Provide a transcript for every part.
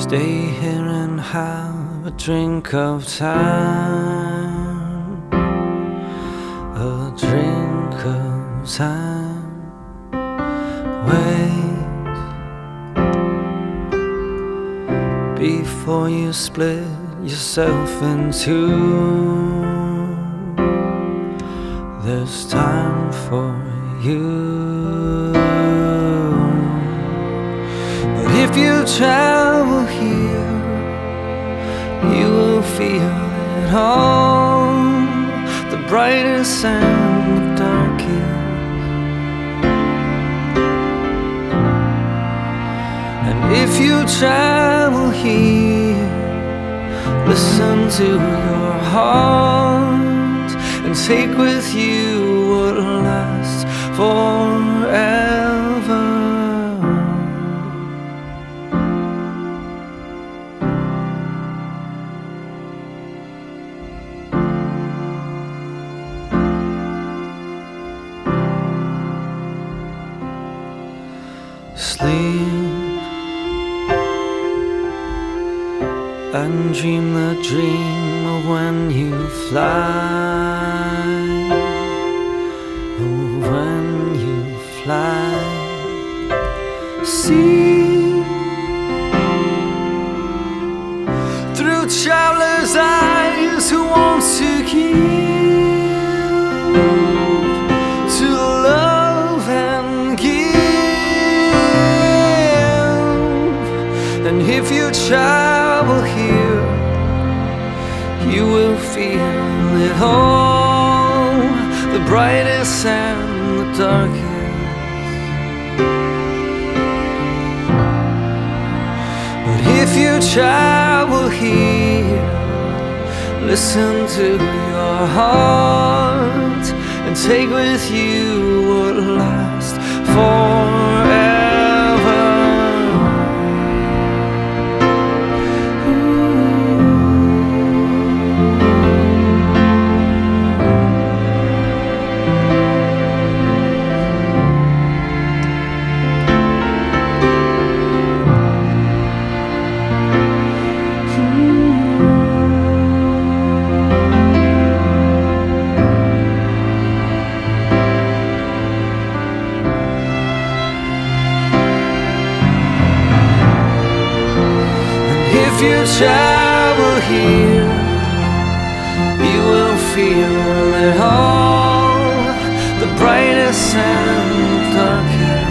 Stay here and have a drink of time, a drink of time. Wait before you split yourself in two. There's time for you. But if you travel here, you will feel it all, the brightest and the darkest. And if you travel here, listen to your heart and take with you what lasts forever. Sleep and dream the dream of when you fly, of when you fly. See through travelers' eyes who want to give, to love and give. And if you travel here, you will feel it all, the brightest and the darkest. But if you travel here, listen to your heart and take with you what lasts forever. If you travel here, you will feel it all, the brightest and the darkest.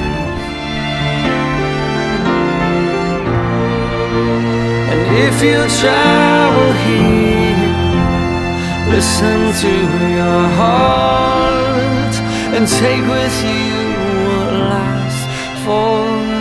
And if you travel here, listen to your heart and take with you what lasts forever.